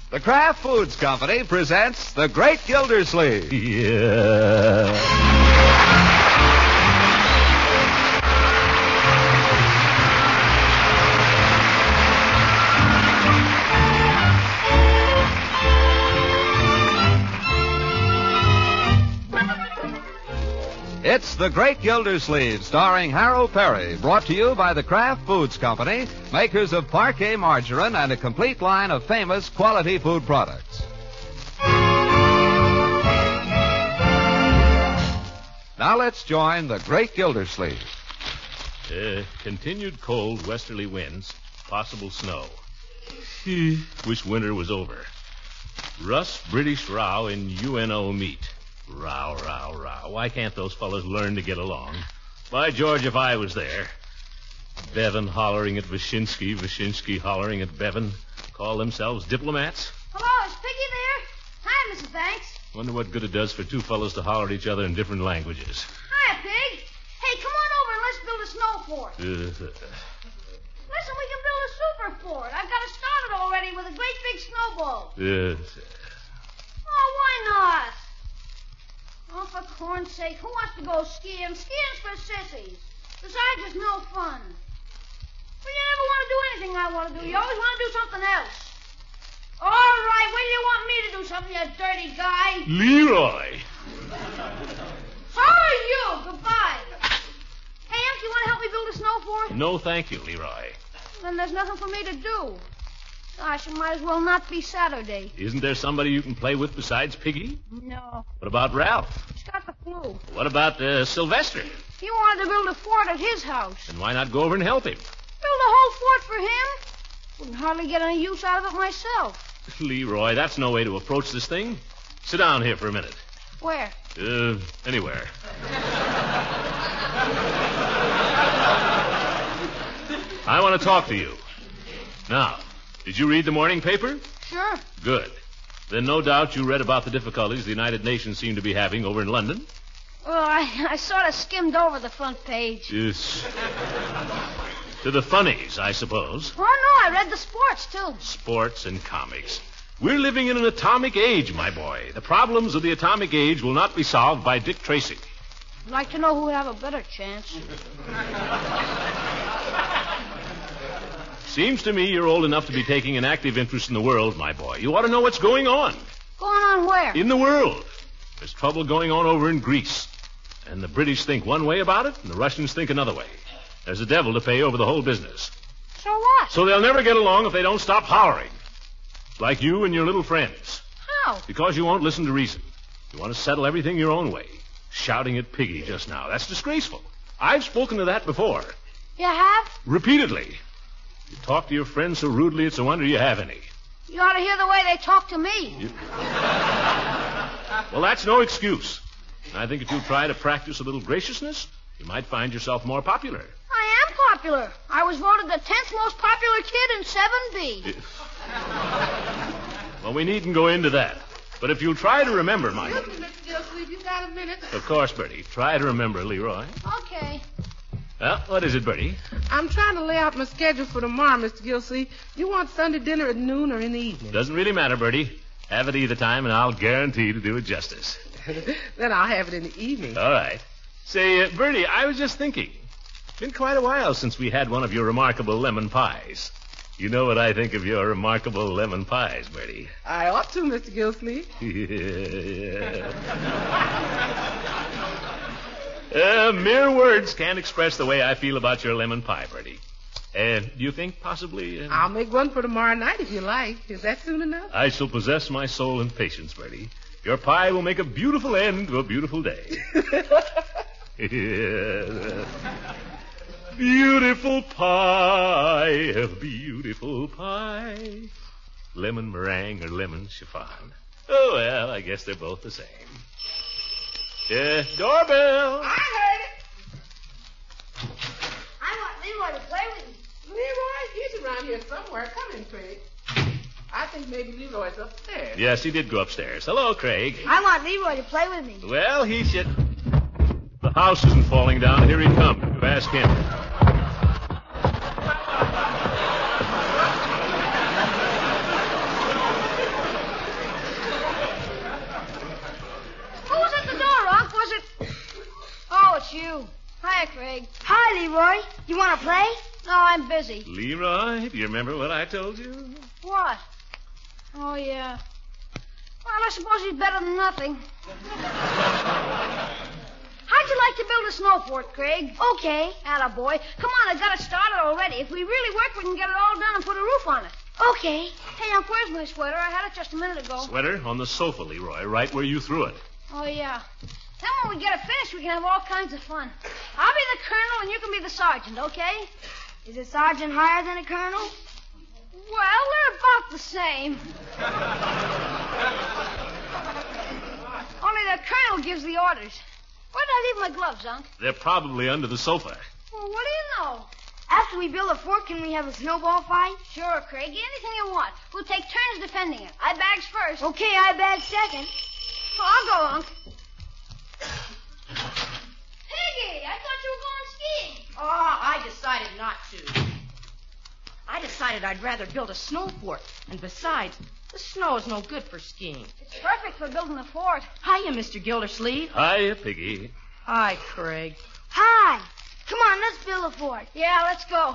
The Kraft Foods Company presents The Great Gildersleeve. Yeah. It's The Great Gildersleeve, starring Harold Perry, brought to you by the Kraft Foods Company, makers of Parquet margarine and a complete line of famous quality food products. Now let's join The Great Gildersleeve. Continued cold westerly winds, possible snow. Wish winter was over. Russ-British row in UNO meet. Row. Why can't those fellas learn to get along? By George, if I was there. Bevan hollering at Wyszynski, Wyszynski hollering at Bevan. Call themselves diplomats? Hello, is Piggy there? Hi, Mrs. Banks. Wonder what good it does for two fellas to holler at each other in different languages. Hiya, Pig. Hey, come on over and let's build a snow fort. Listen, we can build a super fort. I've got it started already with a great big snowball. Oh, why not? Oh, for corn's sake, who wants to go skiing? Skiing's for sissies. Besides, it's no fun. Well, you never want to do anything I want to do. You always want to do something else. All right, when do you want me to do something, you dirty guy? Leroy! How are you? Goodbye. Hey, Imp, you want to help me build a snow fort? No, thank you, Leroy. Then there's nothing for me to do. Gosh, it might as well not be Saturday. Isn't there somebody you can play with besides Piggy? No. What about Ralph? He's got the flu. What about Sylvester? He wanted to build a fort at his house. And why not go over and help him? Build a whole fort for him? Wouldn't hardly get any use out of it myself. Leroy, that's no way to approach this thing. Sit down here for a minute. Where? Anywhere. I want to talk to you. Now, did you read the morning paper? Sure. Good. Then no doubt you read about the difficulties the United Nations seem to be having over in London. Well, I sort of skimmed over the front page. Yes. To the funnies, I suppose. Oh, no, I read the sports, too. Sports and comics. We're living in an atomic age, my boy. The problems of the atomic age will not be solved by Dick Tracy. I'd like to know who would have a better chance. Seems to me you're old enough to be taking an active interest in the world, my boy. You ought to know what's going on. Going on where? In the world. There's trouble going on over in Greece. And the British think one way about it, and the Russians think another way. There's a devil to pay over the whole business. So what? So they'll never get along if they don't stop hollering. Like you and your little friends. How? Because you won't listen to reason. You want to settle everything your own way. Shouting at Piggy just now. That's disgraceful. I've spoken to that before. You have? Repeatedly. You talk to your friends so rudely, it's a wonder you have any. You ought to hear the way they talk to me. Well, that's no excuse. I think if you try to practice a little graciousness, you might find yourself more popular. I am popular. I was voted the 10th most popular kid in 7B. Well, we needn't go into that. But if you'll try to remember, my... Look, Mr. Gilsleeve, you got a minute? Of course, Bertie. Try to remember, Leroy. Okay. Well, what is it, Bertie? I'm trying to lay out my schedule for tomorrow, Mr. Gilsleeve. You want Sunday dinner at noon or in the evening? Doesn't really matter, Bertie. Have it either time, and I'll guarantee to do it justice. Then I'll have it in the evening. All right. Say, Bertie, I was just thinking. It's been quite a while since we had one of your remarkable lemon pies. You know what I think of your remarkable lemon pies, Bertie. I ought to, Mr. Gilsleeve. Mere words can't express the way I feel about your lemon pie, Bertie. Do you think possibly... I'll make one for tomorrow night if you like. Is that soon enough? I shall possess my soul and patience, Bertie. Your pie will make a beautiful end to a beautiful day. Beautiful pie, beautiful pie. Lemon meringue or lemon chiffon. Oh, well, I guess they're both the same. Doorbell. I heard it. I want Leroy to play with me. Leroy, he's around here somewhere. Come in, Craig. I think maybe Leroy's upstairs. Yes, he did go upstairs. Hello, Craig. I want Leroy to play with me. Well, he should... The house isn't falling down. Here he comes. Ask him. Leroy. You want to play? No, I'm busy. Leroy, do you remember what I told you? What? Oh, yeah. Well, I suppose he's better than nothing. How'd you like to build a snow fort, Craig? Okay. Attaboy. Come on, I've got it started already. If we really work, we can get it all done and put a roof on it. Okay. Hey, Unc, where's my sweater? I had it just a minute ago. Sweater on the sofa, Leroy, right where you threw it. Oh, yeah. Then when we get it finished, we can have all kinds of fun. I'll be the colonel and you can be the sergeant, okay? Is a sergeant higher than a colonel? Well, they're about the same. Only the colonel gives the orders. Where did I leave my gloves, Unc? They're probably under the sofa. Well, what do you know? After we build a fort, can we have a snowball fight? Sure, Craig. Anything you want. We'll take turns defending it. I bags first. Okay, I bags second. Oh, I'll go, Unc. Piggy, I thought you were going skiing. Oh, I decided not to. I decided I'd rather build a snow fort. And besides, the snow is no good for skiing. It's perfect for building a fort. Hiya, Mr. Gildersleeve. Hiya, Piggy. Hi, Craig. Hi. Come on, let's build a fort. Yeah, let's go.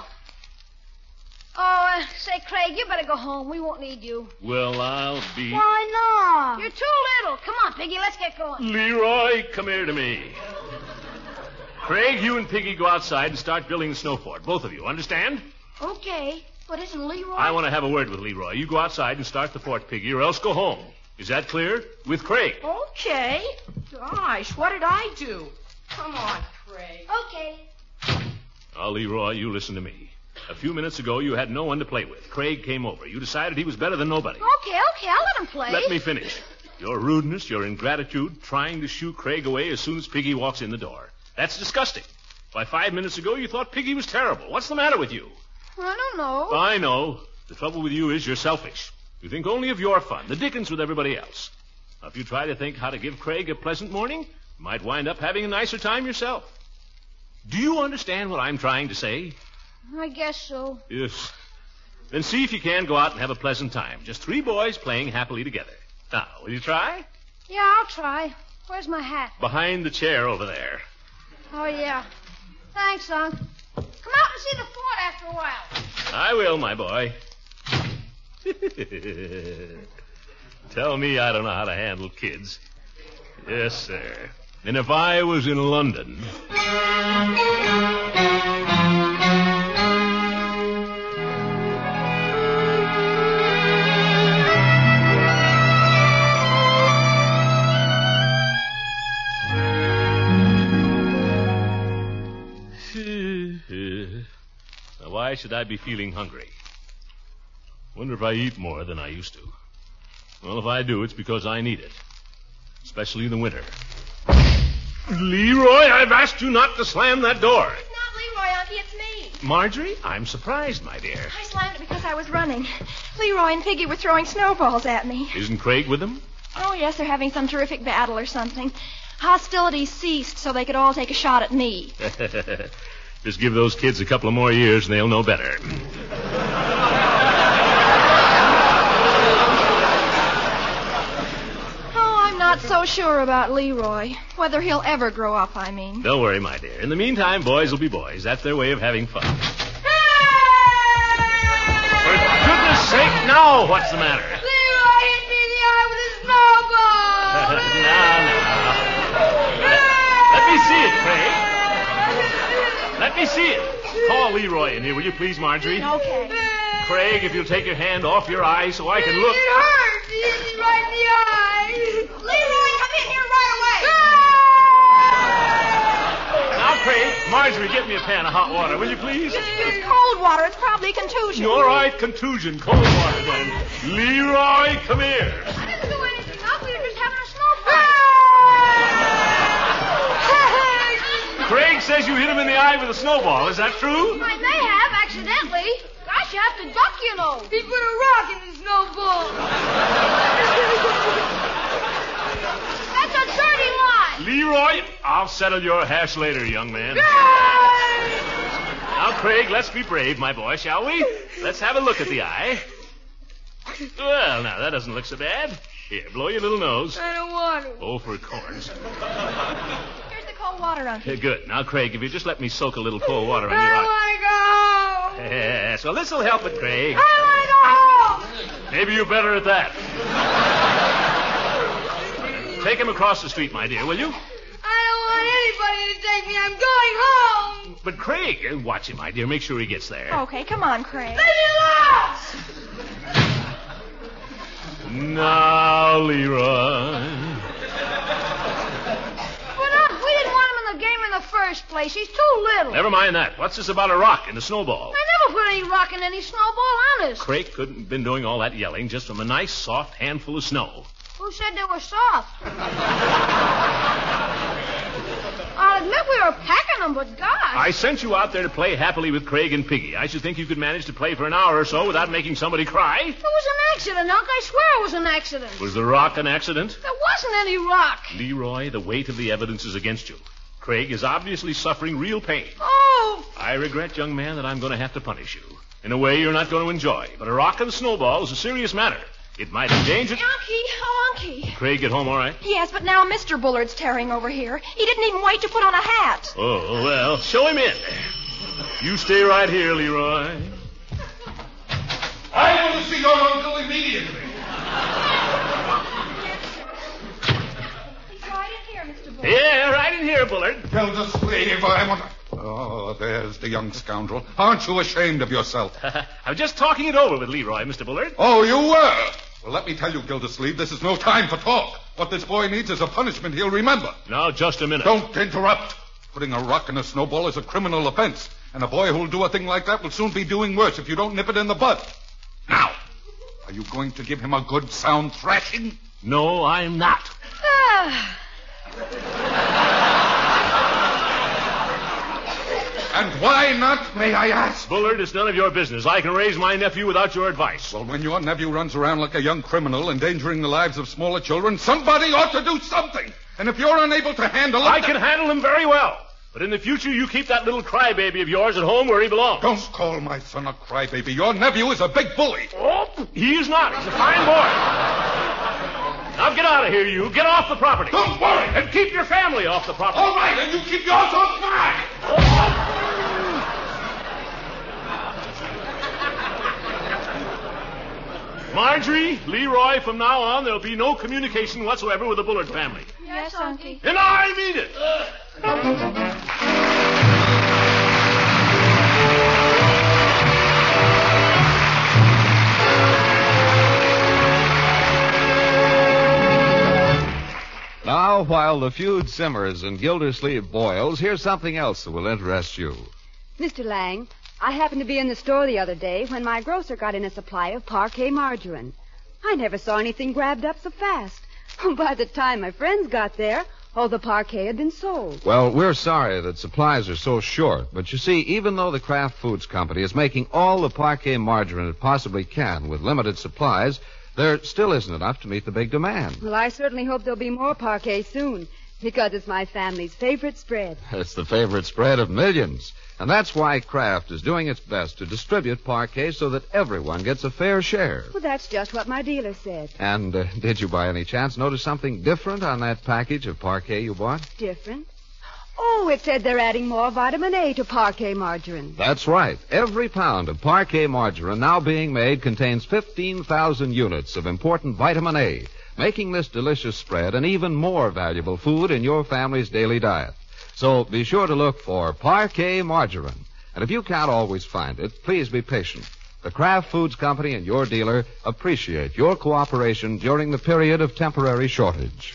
Oh, say, Craig, you better go home. We won't need you. Well, I'll be... Why not? You're too little. Come on, Piggy, let's get going. Leroy, come here to me. Craig, you and Piggy go outside and start building the snow fort. Both of you, understand? Okay, but isn't Leroy... I want to have a word with Leroy. You go outside and start the fort, Piggy, or else go home. Is that clear? With Craig. Okay. Gosh, what did I do? Come on, Craig. Okay. Now, Leroy, you listen to me. A few minutes ago, you had no one to play with. Craig came over. You decided he was better than nobody. Okay, I'll let him play. Let me finish. Your rudeness, your ingratitude, trying to shoo Craig away as soon as Piggy walks in the door. That's disgusting. Why, 5 minutes ago, you thought Piggy was terrible. What's the matter with you? I don't know. I know. The trouble with you is you're selfish. You think only of your fun. The dickens with everybody else. Now, if you try to think how to give Craig a pleasant morning, you might wind up having a nicer time yourself. Do you understand what I'm trying to say? I guess so. Yes. Then see if you can go out and have a pleasant time. Just 3 boys playing happily together. Now, will you try? Yeah, I'll try. Where's my hat? Behind the chair over there. Oh, yeah. Thanks, Unc. Come out and see the fort after a while. I will, my boy. Tell me I don't know how to handle kids. Yes, sir. And if I was in London... Now, why should I be feeling hungry? Wonder if I eat more than I used to. Well, if I do, it's because I need it. Especially in the winter. Leroy, I've asked you not to slam that door. It's not Leroy, Auntie, it's me. Marjorie, I'm surprised, my dear. I slammed it because I was running. Leroy and Piggy were throwing snowballs at me. Isn't Craig with them? Oh, yes, they're having some terrific battle or something. Hostilities ceased so they could all take a shot at me. Just give those kids a couple of more years and they'll know better. Not so sure about Leroy. Whether he'll ever grow up, I mean. Don't worry, my dear. In the meantime, boys will be boys. That's their way of having fun. Hey! For goodness sake, now, what's the matter? Leroy hit me in the eye with a snowball! Now. Let me see it, Craig. Let me see it. Call Leroy in here, will you please, Marjorie? Okay. Craig, if you'll take your hand off your eye so I can look... It hurts. He hit me right in the eye. Leroy, come in here right away. Now, Craig, Marjorie, get me a pan of hot water, will you please? It's cold water. It's probably contusion. All right, contusion. Cold water, then. Leroy, come here. I didn't do anything. We were just having a snowball. Craig says you hit him in the eye with a snowball. Is that true? I may have, accidentally. Gosh, you have to duck, you know. He put a rock in the snowball. That's a dirty lie. Leroy, I'll settle your hash later, young man. Now, Craig, let's be brave, my boy, shall we? Let's have a look at the eye. Well, now, that doesn't look so bad. Here, blow your little nose. I don't want to. Oh, for corns. Here's the cold cold water, Unky. Good. Now, Craig, if you just let me soak a little cold water on your I eye. want to go. Yes, well, this'll help it, Craig. I want to go home. Maybe you're better at that. Take him across the street, my dear, will you? I don't want anybody to take me. I'm going home. But, Craig, watch him, my dear. Make sure he gets there. Okay, come on, Craig. Leave me alone. Now, Leroy. But, Unc, we didn't want him in the game in the first place. He's too little. Never mind that. What's this about a rock and a snowball? I never put any rock in any snowball, honest. Craig couldn't have been doing all that yelling just from a nice, soft handful of snow. Who said they were soft? I'll admit we were packing them, but gosh. I sent you out there to play happily with Craig and Piggy. I should think you could manage to play for an hour or so without making somebody cry. It was an accident, Unc. I swear it was an accident. Was the rock an accident? There wasn't any rock. Leroy, the weight of the evidence is against you. Craig is obviously suffering real pain. Oh. I regret, young man, that I'm going to have to punish you. In a way you're not going to enjoy. But a rock and a snowball is a serious matter. It might endanger... Unky. Craig, get home all right? Yes, but now Mr. Bullard's tearing over here. He didn't even wait to put on a hat. Oh, well, show him in. You stay right here, Leroy. I want to see your uncle immediately. He's right in here, Mr. Bullard. Yeah, right in here, Bullard. Gildersleeve, I want to... Oh, there's the young scoundrel. Aren't you ashamed of yourself? I'm just talking it over with Leroy, Mr. Bullard. Oh, you were? Well, let me tell you, Gildersleeve, this is no time for talk. What this boy needs is a punishment he'll remember. Now, just a minute. Don't interrupt. Putting a rock in a snowball is a criminal offense. And a boy who'll do a thing like that will soon be doing worse if you don't nip it in the bud. Now, are you going to give him a good, sound thrashing? No, I'm not. And why not, may I ask? Bullard, it's none of your business. I can raise my nephew without your advice. Well, when your nephew runs around like a young criminal, endangering the lives of smaller children, somebody ought to do something. And if you're unable to handle it... I can handle him very well. But in the future, you keep that little crybaby of yours at home where he belongs. Don't call my son a crybaby. Your nephew is a big bully. Oh, he is not. He's a fine boy. Now get out of here, you. Get off the property. Don't worry. And keep your family off the property. All right, and you keep yours off mine. Marjorie, Leroy, from now on, there'll be no communication whatsoever with the Bullard family. Yes, Unky. And I mean it. Now, while the feud simmers and Gildersleeve boils, here's something else that will interest you. Mr. Lang, I happened to be in the store the other day when my grocer got in a supply of Parquet margarine. I never saw anything grabbed up so fast. By the time my friends got there, all the Parquet had been sold. Well, we're sorry that supplies are so short, but you see, even though the Kraft Foods Company is making all the Parquet margarine it possibly can with limited supplies, there still isn't enough to meet the big demand. Well, I certainly hope there'll be more Parquet soon, because it's my family's favorite spread. It's the favorite spread of millions. And that's why Kraft is doing its best to distribute Parquet so that everyone gets a fair share. Well, that's just what my dealer said. And did you by any chance notice something different on that package of Parquet you bought? Different? Oh, it said they're adding more vitamin A to Parquet margarine. That's right. Every pound of Parquet margarine now being made contains 15,000 units of important vitamin A, making this delicious spread an even more valuable food in your family's daily diet. So be sure to look for Parquet margarine. And if you can't always find it, please be patient. The Kraft Foods Company and your dealer appreciate your cooperation during the period of temporary shortage.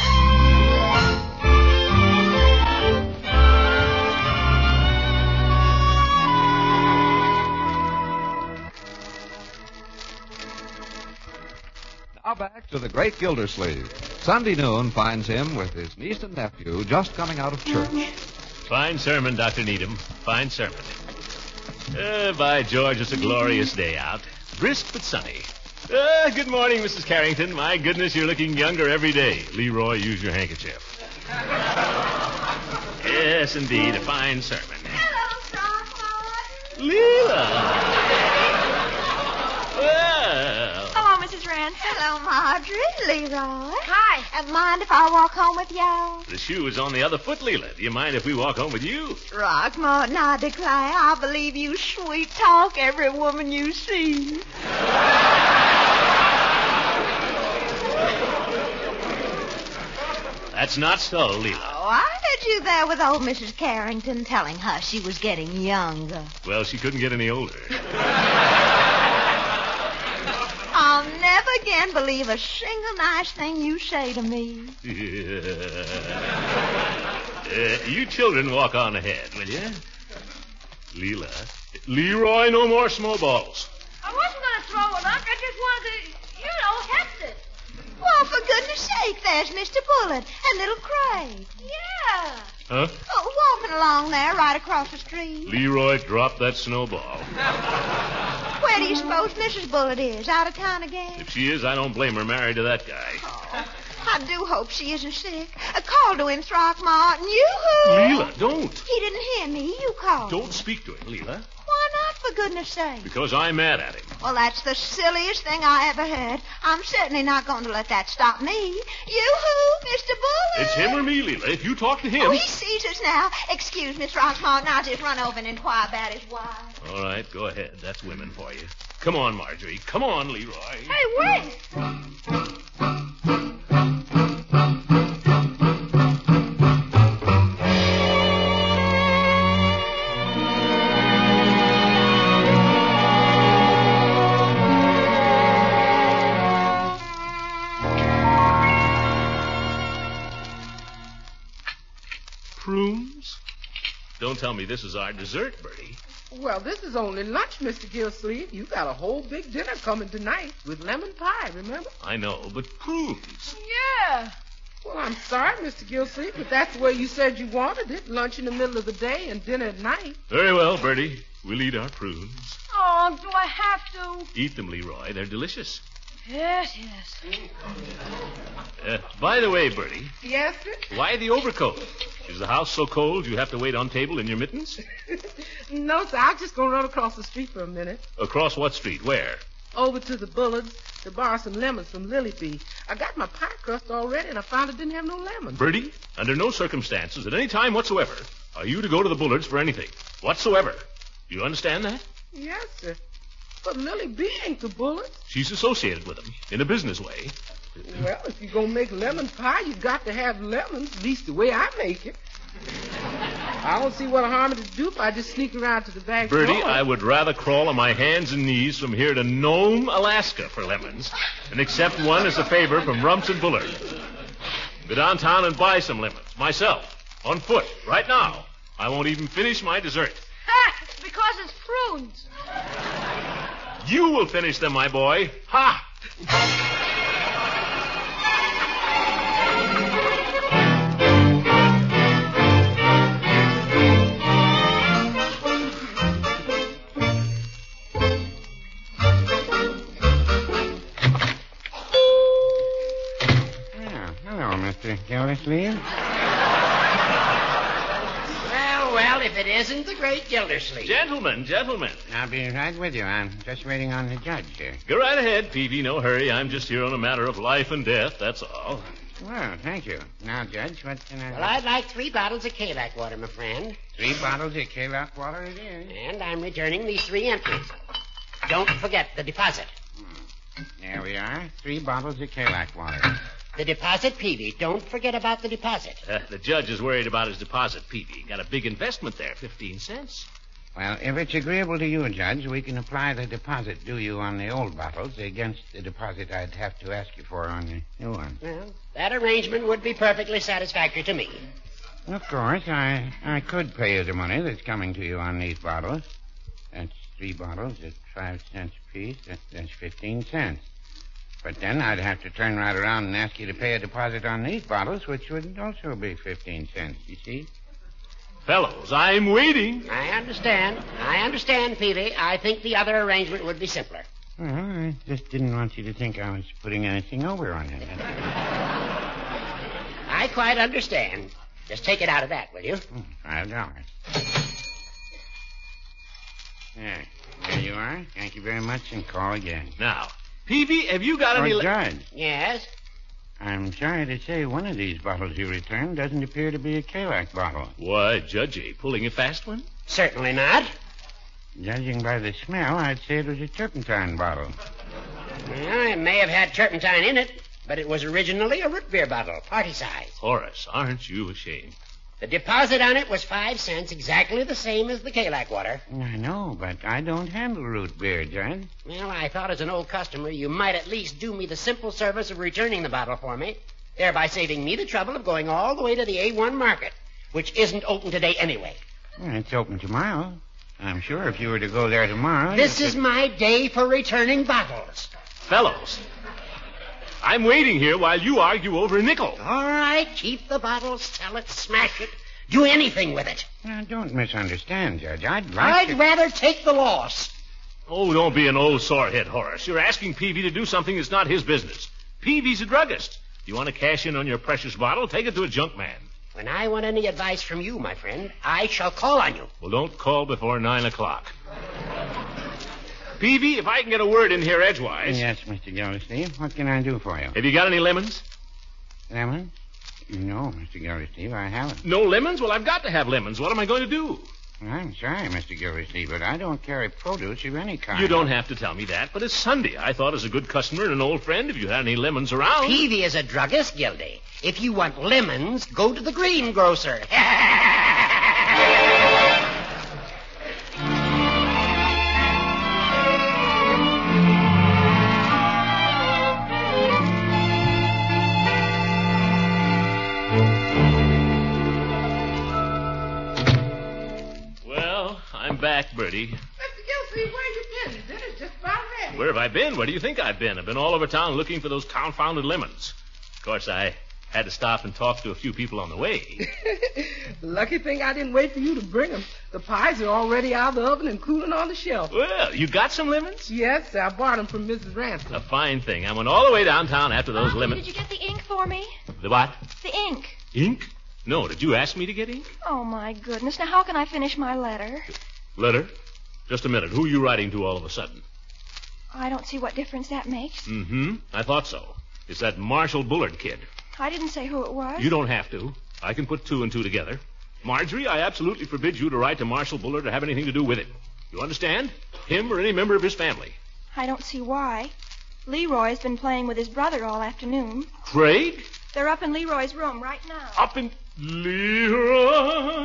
Now back to the great Gildersleeve. Sunday noon finds him with his niece and nephew just coming out of church. Fine sermon, Dr. Needham. Fine sermon. By George, it's a glorious day out. Brisk but sunny. Good morning, Mrs. Carrington. My goodness, you're looking younger every day. Leroy, use your handkerchief. Yes, indeed, a fine sermon. Hello, Sophomore. Leela. Well. Hello, Mrs. Rand. Carrington. Hello, Marjorie. Leroy. Hi. Mind if I walk home with y'all? The shoe is on the other foot, Leela. Do you mind if we walk home with you? Throckmorton, I declare, I believe you sweet talk every woman you see. That's not so, Leela. Oh, I heard you there with old Mrs. Carrington telling her she was getting younger. Well, she couldn't get any older. I'll never again believe a single nice thing you say to me. You children walk on ahead, will you? Leela. Leroy, no more snowballs. I wasn't going to throw it, Unc. I just wanted to, heft it. Well, for goodness sake, there's Mr. Bullet and little Craig. Yeah. Huh? Oh, walking along there right across the street. Leroy, drop that snowball. Where do you suppose Mrs. Bullet is? Out of town again? If she is, I don't blame her married to that guy. Oh, I do hope she isn't sick. Call to him, Throckmorton. Yoo-hoo! Leela, don't. He didn't hear me. You called. Don't speak to him, Leela. Why not, for goodness sake? Because I'm mad at him. Well, that's the silliest thing I ever heard. I'm certainly not going to let that stop me. Yoo-hoo, Mr. Bullet. It's him or me, Leela. If you talk to him... Oh, he sees us now. Excuse me, Throckmorton. I'll just run over and inquire about his wife. All right, go ahead. That's women for you. Come on, Marjorie. Come on, Leroy. Hey, wait. Prunes? Don't tell me this is our dessert, Bertie. Well, this is only lunch, Mr. Gillsleeve. You got a whole big dinner coming tonight with lemon pie, remember? I know, but prunes. Yeah. Well, I'm sorry, Mr. Gillsleeve, but that's the way you said you wanted it. Lunch in the middle of the day and dinner at night. Very well, Bertie. We'll eat our prunes. Oh, do I have to? Eat them, Leroy. They're delicious. Yes. By the way, Bertie. Yes, sir? Why the overcoat? Is the house so cold you have to wait on table in your mittens? No, sir. I'm just going to run across the street for a minute. Across what street? Where? Over to the Bullards to borrow some lemons from Lily Bee. I got my pie crust already, and I found it didn't have no lemons. Bertie, under no circumstances, at any time whatsoever, are you to go to the Bullards for anything. Whatsoever. Do you understand that? Yes, sir. But Lily Bee ain't the Bullards. She's associated with them, in a business way. Well, if you're going to make lemon pie, you got to have lemons, at least the way I make it. I don't see what harm it'd do if I just sneak around to the back door. Bertie, I would rather crawl on my hands and knees from here to Nome, Alaska for lemons than accept one as a favor from Rumps and Bullard. Go downtown and buy some lemons, myself, on foot, right now. I won't even finish my dessert. Ha! It's because it's prunes. You will finish them, my boy. Ha! Hello, Mr. Gildersleeve. Well, if it isn't the great Gildersleeve. Gentlemen. I'll be right with you. I'm just waiting on the judge here. Go right ahead, Peavy. No hurry. I'm just here on a matter of life and death, that's all. Well, thank you. Now, Judge, what can I... Well, I'd like 3 bottles of Kalak water, my friend. 3 bottles of Kalak water it is. And I'm returning these 3 entries. Don't forget the deposit. There we are. 3 bottles of Kalak water. The deposit, Peavy. Don't forget about the deposit. The judge is worried about his deposit, Peavy. Got a big investment there, 15 cents. Well, if it's agreeable to you, Judge, we can apply the deposit due you on the old bottles against the deposit I'd have to ask you for on the new one. Well, that arrangement would be perfectly satisfactory to me. Of course, I could pay you the money that's coming to you on these bottles. That's 3 bottles at 5 cents apiece. That's 15 cents. But then I'd have to turn right around and ask you to pay a deposit on these bottles, which would also be 15 cents, you see? Fellows, I'm waiting. I understand, Peavy. I think the other arrangement would be simpler. Well, I just didn't want you to think I was putting anything over on you. I quite understand. Just take it out of that, will you? $5. There you are. Thank you very much, and call again. Now, Peavy, have you got any... Judge, Yes? I'm sorry to say one of these bottles you returned doesn't appear to be a Kalak bottle. Why, Judgy, pulling a fast one? Certainly not. Judging by the smell, I'd say it was a turpentine bottle. Well, it may have had turpentine in it, but it was originally a root beer bottle, party size. Horace, aren't you ashamed? The deposit on it was 5 cents, exactly the same as the Kalak water. I know, but I don't handle root beer, Judge. Well, I thought as an old customer you might at least do me the simple service of returning the bottle for me, thereby saving me the trouble of going all the way to the A1 market, which isn't open today anyway. Well, it's open tomorrow. I'm sure if you were to go there tomorrow... This is my day for returning bottles. Fellows, I'm waiting here while you argue over a nickel. All right, keep the bottle, sell it, smash it, do anything with it. Now, don't misunderstand, Judge. I'd rather take the loss. Oh, don't be an old sorehead, Horace. You're asking Peavy to do something that's not his business. Peavy's a druggist. You want to cash in on your precious bottle, take it to a junk man. When I want any advice from you, my friend, I shall call on you. Well, don't call before 9 o'clock. Peavy, if I can get a word in here edgewise... Yes, Mr. Gildersleeve. What can I do for you? Have you got any lemons? Lemons? No, Mr. Gildersleeve, I haven't. No lemons? Well, I've got to have lemons. What am I going to do? I'm sorry, Mr. Gildersleeve, but I don't carry produce of any kind. You don't have to tell me that, but it's Sunday. I thought as a good customer and an old friend, if you had any lemons around... Peavy is a druggist, Gildy. If you want lemons, go to the greengrocer. I'm back, Bertie. Mr. Gildersleeve, where you been? Dinner's just about ready. Where have I been? Where do you think I've been? I've been all over town looking for those confounded lemons. Of course, I had to stop and talk to a few people on the way. Lucky thing I didn't wait for you to bring them. The pies are already out of the oven and cooling on the shelf. Well, you got some lemons? Yes, I bought them from Mrs. Ransom. A fine thing. I went all the way downtown after those lemons. Did you get the ink for me? The what? The ink. Ink? No, did you ask me to get ink? Oh, my goodness. Now, how can I finish my letter? Letter? Just a minute. Who are you writing to all of a sudden? I don't see what difference that makes. Mm-hmm. I thought so. It's that Marshall Bullard kid. I didn't say who it was. You don't have to. I can put 2 and 2 together. Marjorie, I absolutely forbid you to write to Marshall Bullard or have anything to do with it. You understand? Him or any member of his family. I don't see why. Leroy's been playing with his brother all afternoon. Craig? They're up in Leroy's room right now. Up in... Leroy?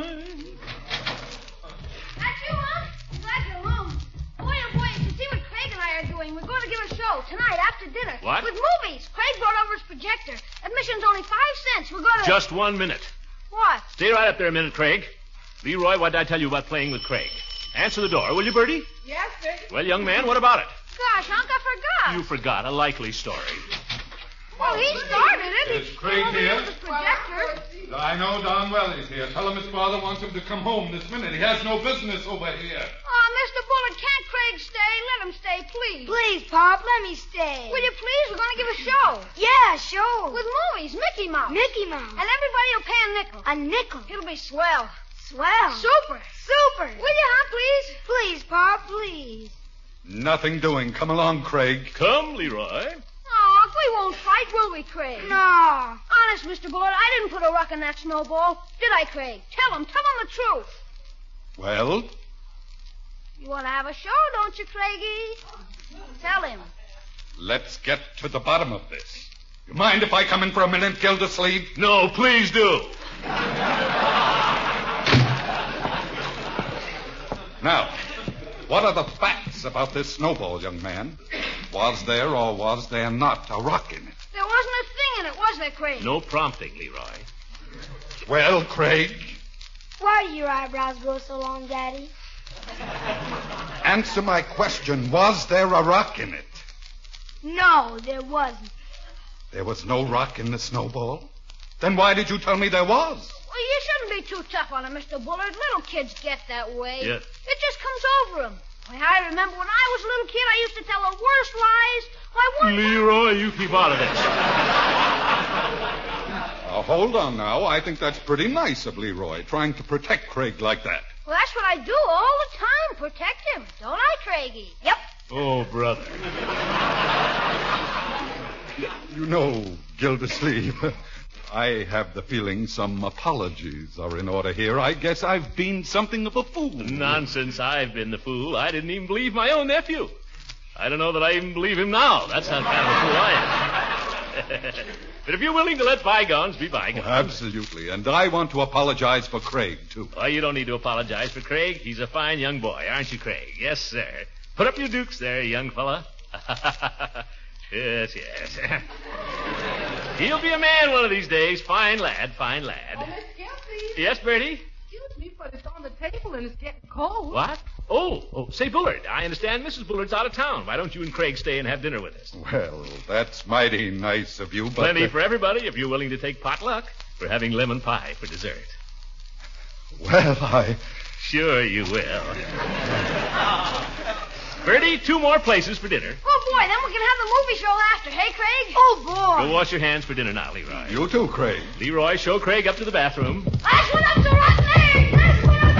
That's you, huh? Glad your room. Boy, oh boy, you should see what Craig and I are doing. We're going to give a show tonight after dinner. What? With movies. Craig brought over his projector. Admission's only 5 cents. We're going to... Just 1 minute. What? Stay right up there a minute, Craig. Leroy, what did I tell you about playing with Craig? Answer the door, will you, Bertie? Yes, sir. Well, young man, what about it? Gosh, Unc, I forgot. You forgot. A likely story. Well, he started it. Is Craig here? His projector. I know darn well he's here. Tell him his father wants him to come home this minute. He has no business over here. Oh, Mr. Bullard, can't Craig stay? Let him stay, please. Please, Pop, let me stay. Will you please? We're going to give a show. Yeah, sure. With movies, Mickey Mouse. Mickey Mouse. And everybody will pay a nickel. A nickel. It'll be swell. Swell. Super. Super. Will you, huh, please? Please, Pop, please. Nothing doing. Come along, Craig. Come, Leroy. Oh, we won't fight, will we, Craig? No. Honest, Mr. Bullard, I didn't put a rock in that snowball. Did I, Craig? Tell him the truth. Well? You want to have a show, don't you, Craigie? Tell him. Let's get to the bottom of this. You mind if I come in for a minute, Gildersleeve? No, please do. Now, what are the facts about this snowball, young man? Was there or was there not a rock in it? There wasn't a thing in it, was there, Craig? No prompting, Leroy. Well, Craig? Why do your eyebrows go so long, Daddy? Answer my question. Was there a rock in it? No, there wasn't. There was no rock in the snowball? Then why did you tell me there was? Well, you shouldn't be too tough on him, Mr. Bullard. Little kids get that way. Yeah. It just comes over them. Why, I remember when I was a little kid, I used to tell the worst lies. Why, one Leroy, you keep out of this. Hold on now. I think that's pretty nice of Leroy, trying to protect Craig like that. Well, that's what I do all the time, protect him. Don't I, Craigie? Yep. Oh, brother. You know, Gildersleeve, I have the feeling some apologies are in order here. I guess I've been something of a fool. Nonsense. I've been the fool. I didn't even believe my own nephew. I don't know that I even believe him now. That's how kind of a fool I am. But if you're willing to let bygones be bygones. Oh, absolutely. And I want to apologize for Craig, too. Oh, you don't need to apologize for Craig. He's a fine young boy, aren't you, Craig? Yes, sir. Put up your dukes there, young fella. Yes. He'll be a man one of these days. Fine lad, fine lad. Oh, Miss Gilsey. Yes, Bertie? Excuse me, but it's on the table and it's getting cold. What? Oh, say, Bullard, I understand Mrs. Bullard's out of town. Why don't you and Craig stay and have dinner with us? Well, that's mighty nice of you, but... Plenty for everybody if you're willing to take potluck. We're having lemon pie for dessert. Well, I... Sure you will. Bertie, 2 more places for dinner. Oh, boy, then we can have the movie show after, hey, Craig? Oh, boy. Go wash your hands for dinner now, Leroy. You too, Craig. Leroy, show Craig up to the bathroom. Last one up to rotten egg! Last one up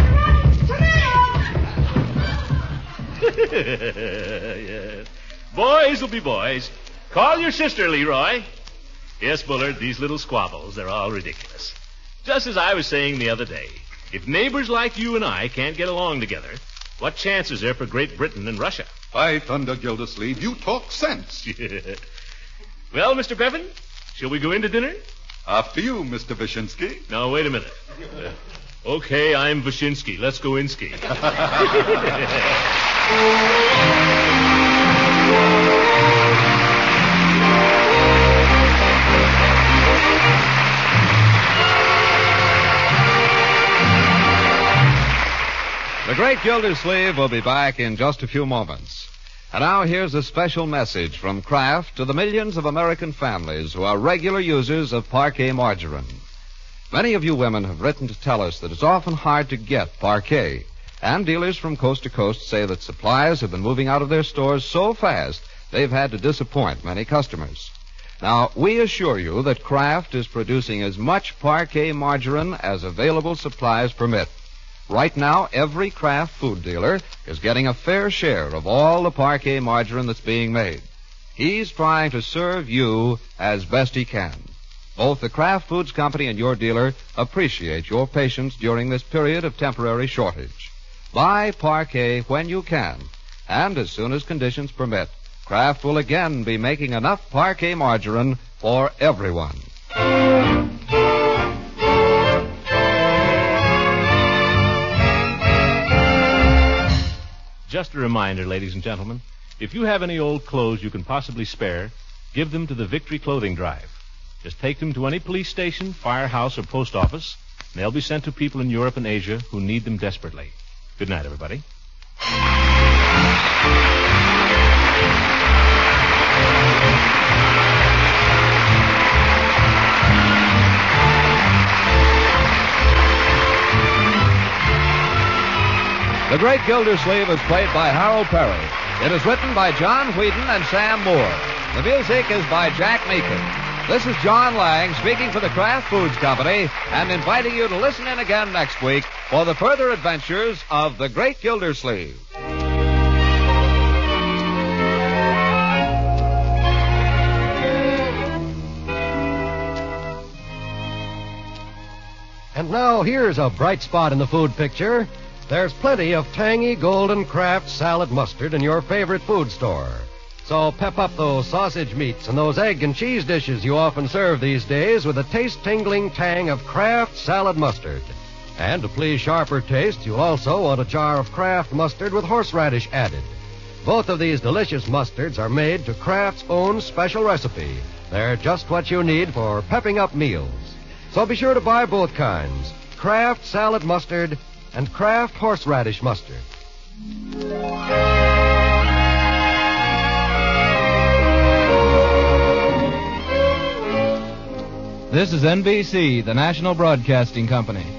to rotten tomato! Yes. Boys will be boys. Call your sister, Leroy. Yes, Bullard, these little squabbles, they're all ridiculous. Just as I was saying the other day, if neighbors like you and I can't get along together, what chance is there for Great Britain and Russia? By thunder, Gildersleeve, you talk sense. Well, Mr. Bevan, shall we go into dinner? After you, Mr. Wyszynski. Now, wait a minute. Okay, I'm Wyszynski. Let's go in ski. The Great Gildersleeve will be back in just a few moments. And now here's a special message from Kraft to the millions of American families who are regular users of Parquet margarine. Many of you women have written to tell us that it's often hard to get Parquet, and dealers from coast to coast say that supplies have been moving out of their stores so fast they've had to disappoint many customers. Now, we assure you that Kraft is producing as much Parquet margarine as available supplies permit. Right now, every Kraft food dealer is getting a fair share of all the Parquet margarine that's being made. He's trying to serve you as best he can. Both the Kraft Foods Company and your dealer appreciate your patience during this period of temporary shortage. Buy Parquet when you can, and as soon as conditions permit, Kraft will again be making enough Parquet margarine for everyone. Just a reminder, ladies and gentlemen, if you have any old clothes you can possibly spare, give them to the Victory Clothing Drive. Just take them to any police station, firehouse, or post office, and they'll be sent to people in Europe and Asia who need them desperately. Good night, everybody. The Great Gildersleeve is played by Harold Perry. It is written by John Whedon and Sam Moore. The music is by Jack Meakin. This is John Lang speaking for the Kraft Foods Company and inviting you to listen in again next week for the further adventures of the Great Gildersleeve. And now here's a bright spot in the food picture. There's plenty of tangy golden Kraft salad mustard in your favorite food store. So pep up those sausage meats and those egg and cheese dishes you often serve these days with a taste-tingling tang of Kraft salad mustard. And to please sharper taste, you also want a jar of Kraft mustard with horseradish added. Both of these delicious mustards are made to Kraft's own special recipe. They're just what you need for pepping up meals. So be sure to buy both kinds, Kraft salad mustard and Kraft horseradish mustard. This is NBC, the National Broadcasting Company.